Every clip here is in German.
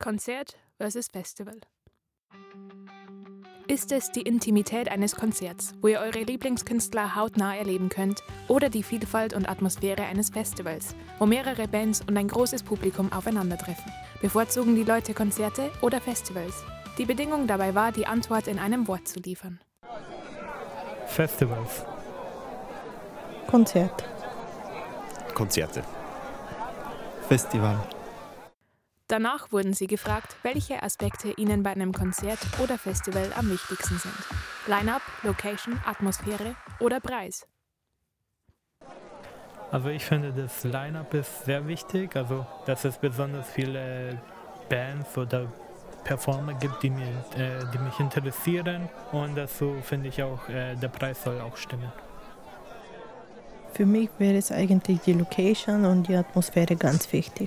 Konzert versus Festival. Ist es die Intimität eines Konzerts, wo ihr eure Lieblingskünstler hautnah erleben könnt, oder die Vielfalt und Atmosphäre eines Festivals, wo mehrere Bands und ein großes Publikum aufeinandertreffen? Bevorzugen die Leute Konzerte oder Festivals? Die Bedingung dabei war, die Antwort in einem Wort zu liefern. Festivals. Konzert. Konzerte. Festival. Danach wurden sie gefragt, welche Aspekte ihnen bei einem Konzert oder Festival am wichtigsten sind. Line-up, Location, Atmosphäre oder Preis. Also ich finde, das Line-up ist sehr wichtig, also dass es besonders viele Bands oder Performer gibt, die mich interessieren, und dazu finde ich auch, der Preis soll auch stimmen. Für mich wäre es eigentlich die Location und die Atmosphäre ganz wichtig.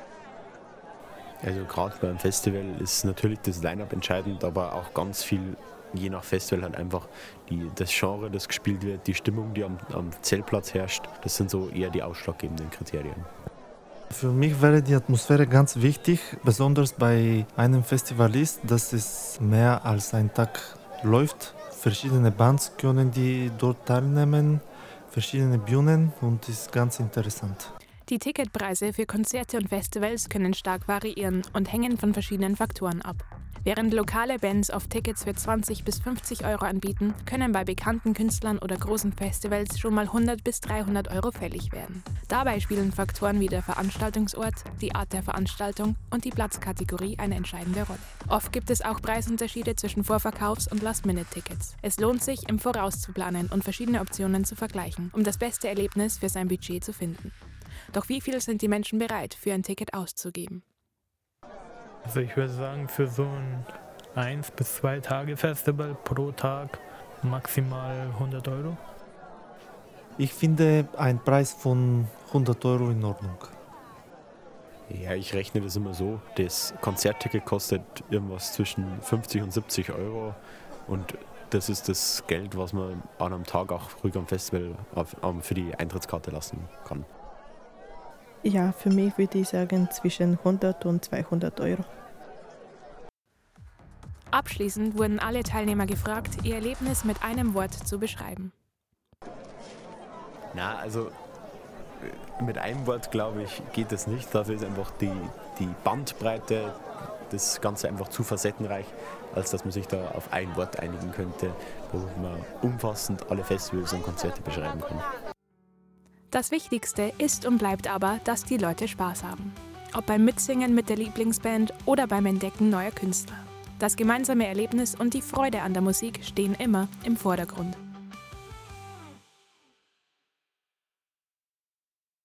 Also gerade beim Festival ist natürlich das Line-Up entscheidend, aber auch ganz viel, je nach Festival halt einfach das Genre, das gespielt wird, die Stimmung, die am Zeltplatz herrscht, das sind so eher die ausschlaggebenden Kriterien. Für mich wäre die Atmosphäre ganz wichtig, besonders bei einem Festival ist, dass es mehr als ein Tag läuft. Verschiedene Bands können die dort teilnehmen, verschiedene Bühnen, und das ist ganz interessant. Die Ticketpreise für Konzerte und Festivals können stark variieren und hängen von verschiedenen Faktoren ab. Während lokale Bands oft Tickets für 20 bis 50 Euro anbieten, können bei bekannten Künstlern oder großen Festivals schon mal 100 bis 300 Euro fällig werden. Dabei spielen Faktoren wie der Veranstaltungsort, die Art der Veranstaltung und die Platzkategorie eine entscheidende Rolle. Oft gibt es auch Preisunterschiede zwischen Vorverkaufs- und Last-Minute-Tickets. Es lohnt sich, im Voraus zu planen und verschiedene Optionen zu vergleichen, um das beste Erlebnis für sein Budget zu finden. Doch wie viel sind die Menschen bereit, für ein Ticket auszugeben? Also ich würde sagen, für so ein 1 bis 2 Tage Festival pro Tag maximal 100 Euro. Ich finde einen Preis von 100 Euro in Ordnung. Ja, ich rechne das immer so, das Konzertticket kostet irgendwas zwischen 50 und 70 Euro, und das ist das Geld, was man an einem Tag auch ruhig am Festival für die Eintrittskarte lassen kann. Ja, für mich würde ich sagen zwischen 100 und 200 Euro. Abschließend wurden alle Teilnehmer gefragt, ihr Erlebnis mit einem Wort zu beschreiben. Na, also mit einem Wort, glaube ich, geht das nicht. Dafür ist einfach die Bandbreite, das Ganze einfach zu facettenreich, als dass man sich da auf ein Wort einigen könnte, wo man umfassend alle Festivals und Konzerte beschreiben kann. Das Wichtigste ist und bleibt aber, dass die Leute Spaß haben. Ob beim Mitsingen mit der Lieblingsband oder beim Entdecken neuer Künstler. Das gemeinsame Erlebnis und die Freude an der Musik stehen immer im Vordergrund.